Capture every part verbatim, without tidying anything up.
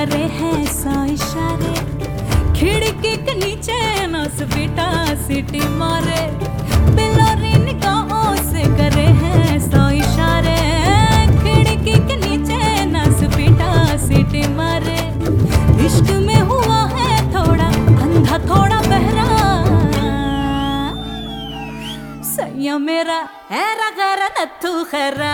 करे हैं सौ इशारे, खिड़की के नीचे नस बेटा सीटी मारे, बिलोरी निगाहों से करे हैं सौ इशारे, खिड़की के नीचे नस बेटा सीटी मारे। इश्क में हुआ है थोड़ा अंधा थोड़ा बहरा, सैया मेरा हैरा गरा नथु खरा।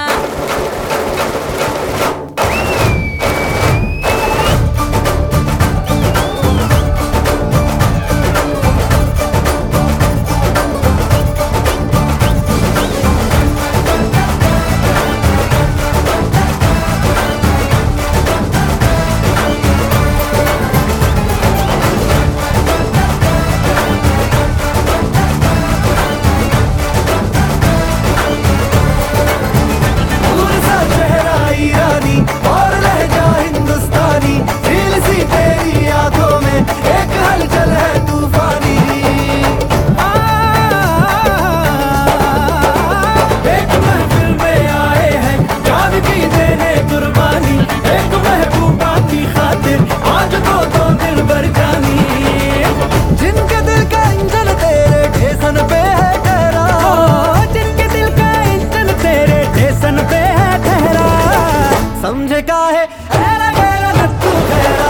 समझे का है हैरा गरा नथु खरा,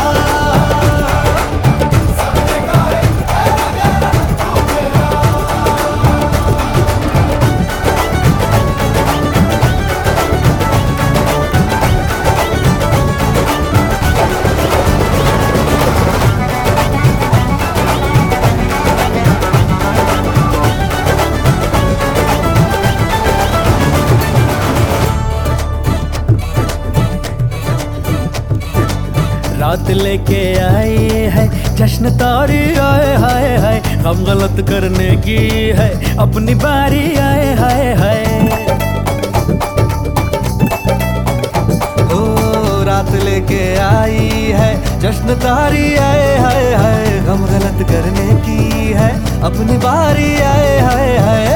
समझे का है हैरा गरा नथु खरा। रात लेके आई है जश्न तारी आए हाय हाय, हम गलत करने की है अपनी बारी आए हाय हाय। ओ रात लेके आई है जश्न तारी आए हाय हाय, हम गलत करने की है अपनी बारी आए हाय हाय।